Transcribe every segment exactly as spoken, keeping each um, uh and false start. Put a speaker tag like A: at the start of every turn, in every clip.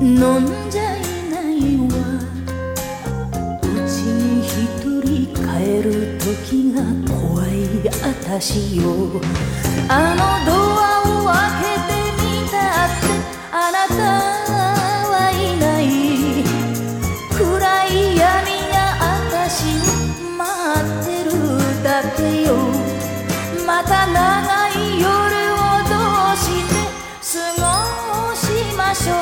A: 飲んじゃいないわ。うちに一人帰る時が怖いあたしよ。あのドアを開けてみたってあなたはいない。暗い闇があたしを待ってるだけよ。また長い夜をどうして過ごしましょう。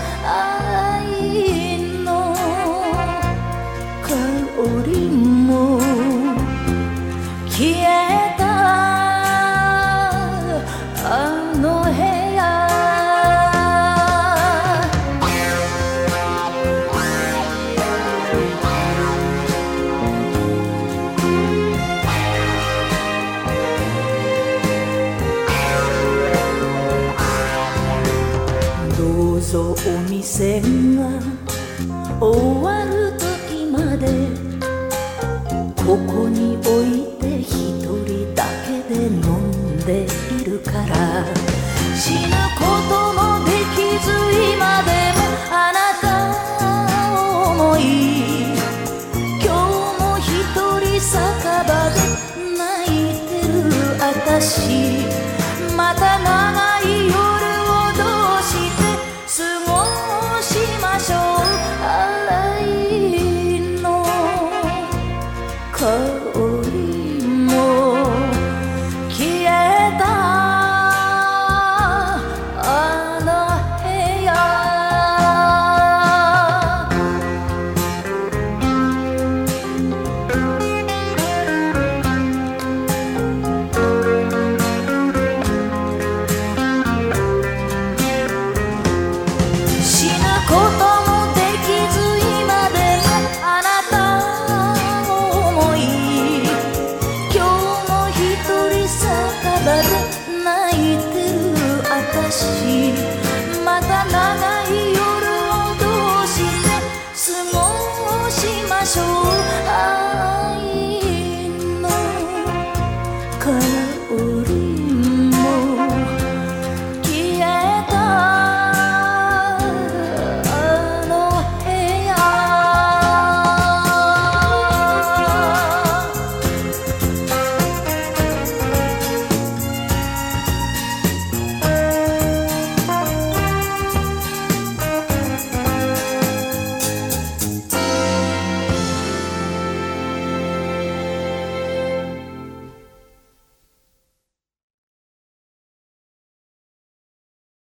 A: 愛の香りも消えたあの部屋。どうぞお店が終わる時までここに置いて一人だけで飲んでいるから。死ぬこと